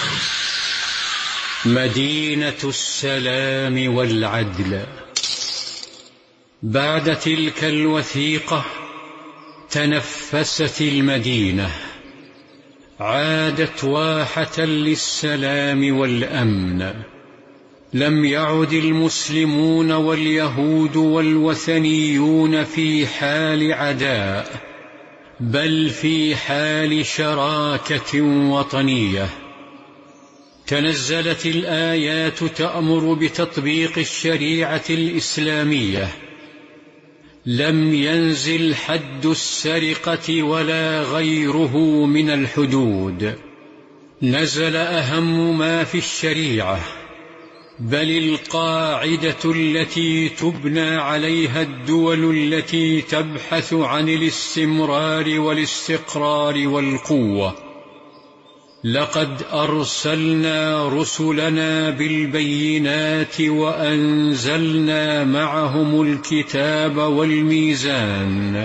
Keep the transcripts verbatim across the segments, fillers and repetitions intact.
مدينة السلام والعدل. بعد تلك الوثيقة تنفست المدينة، عادت واحة للسلام والأمن. لم يعد المسلمون واليهود والوثنيون في حال عداء، بل في حال شراكة وطنية. تنزلت الآيات تأمر بتطبيق الشريعة الإسلامية. لم ينزل حد السرقة ولا غيره من الحدود، نزل أهم ما في الشريعة، بل القاعدة التي تبنى عليها الدول التي تبحث عن الاستمرار والاستقرار والقوة. لقد أرسلنا رسلنا بالبينات وأنزلنا معهم الكتاب والميزان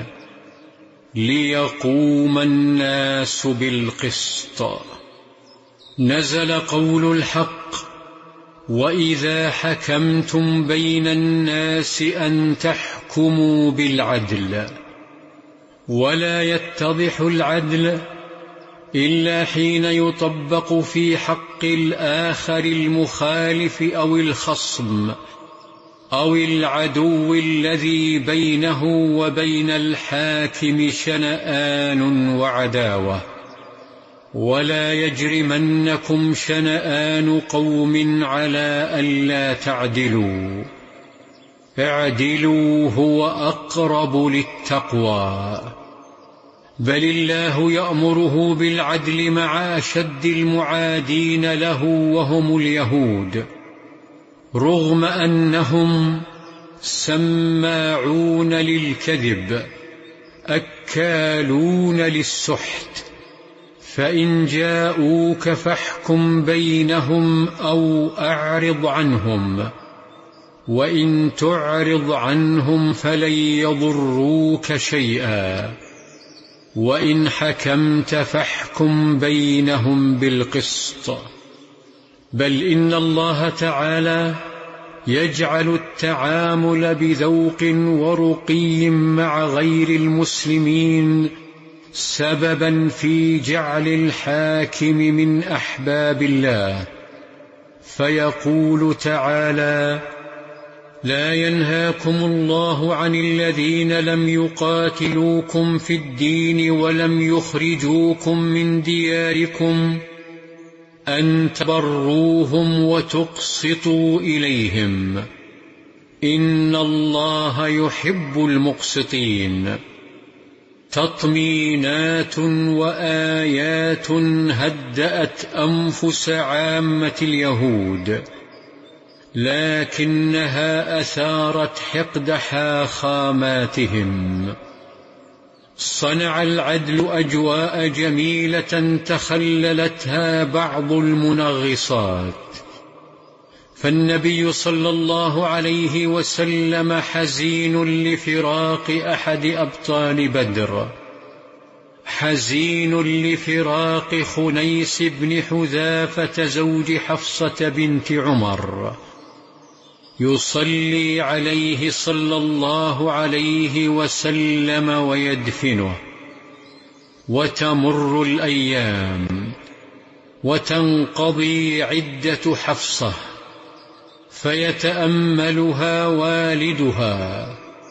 ليقوم الناس بالقسط. نزل قول الحق: وإذا حكمتم بين الناس أن تحكموا بالعدل. ولا يتضح العدل إلا حين يطبق في حق الآخر المخالف أو الخصم أو العدو الذي بينه وبين الحاكم شنآن وعداوة. ولا يجرمنكم شنآن قوم على ألا تعدلوا، اعدلوا هو أقرب للتقوى. بل الله يأمره بالعدل مع أشد المعادين له وهم اليهود، رغم أنهم سماعون للكذب أكالون للسحت. فإن جاءوك فاحكم بينهم أو أعرض عنهم، وإن تعرض عنهم فلن يضروك شيئا، وإن حكمت فاحكم بينهم بالقسط. بل إن الله تعالى يجعل التعامل بذوق ورقي مع غير المسلمين سببا في جعل الحاكم من أحباب الله. فيقول تعالى: لا ينهاكم الله عن الذين لم يقاتلوكم في الدين ولم يخرجوكم من دياركم أن تبروهم وتقسطوا إليهم، إن الله يحب المقسطين. تطمينات وآيات هدأت أنفس عامة اليهود، لكنها أثارت حقد حاخاماتهم. صنع العدل أجواء جميلة تخللتها بعض المنغصات. فالنبي صلى الله عليه وسلم حزين لفراق أحد أبطال بدر، حزين لفراق خنيس بن حذافة زوج حفصة بنت عمر. يصلي عليه صلى الله عليه وسلم ويدفنه. وتمر الأيام وتنقضي عدة حفصة، فيتأملها والدها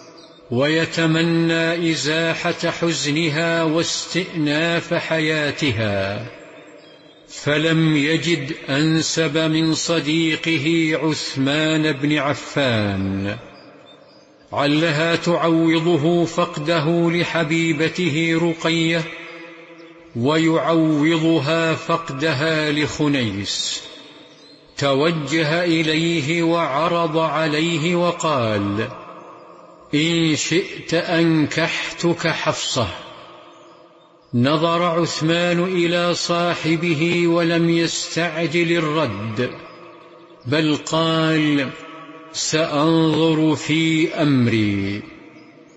ويتمنى إزاحة حزنها واستئناف حياتها، فلم يجد أنسب من صديقه عثمان بن عفان، علها تعوضه فقده لحبيبته رقية ويعوضها فقدها لخنيس. توجه إليه وعرض عليه وقال: إن شئت أنكحتك حفصة. نظر عثمان إلى صاحبه ولم يستعجل الرد، بل قال: سأنظر في أمري.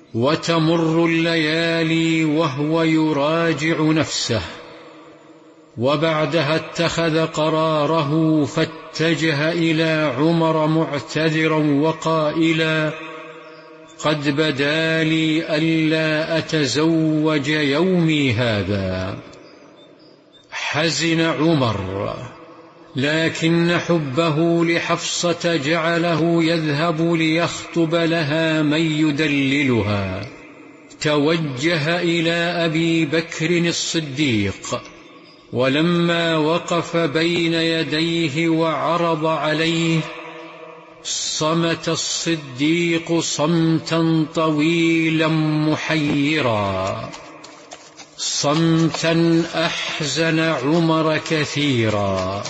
وتمر الليالي وهو يراجع نفسه، وبعدها اتخذ قراره فاتجه إلى عمر معتذرا وقائلا: قد بدا لي ألا أتزوج يومي هذا. حزن عمر، لكن حبه لحفصة جعله يذهب ليخطب لها من يدللها. توجه إلى أبي بكر الصديق، ولما وقف بين يديه وعرض عليه صمت الصديق صمتا طويلا محيرا، صمتا أحزن عمر كثيرا،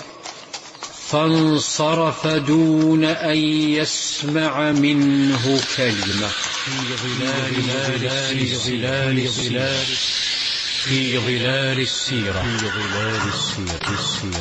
فانصرف دون أن يسمع منه كلمة. في ظلال ظلال ظلال في ظلال السيرة.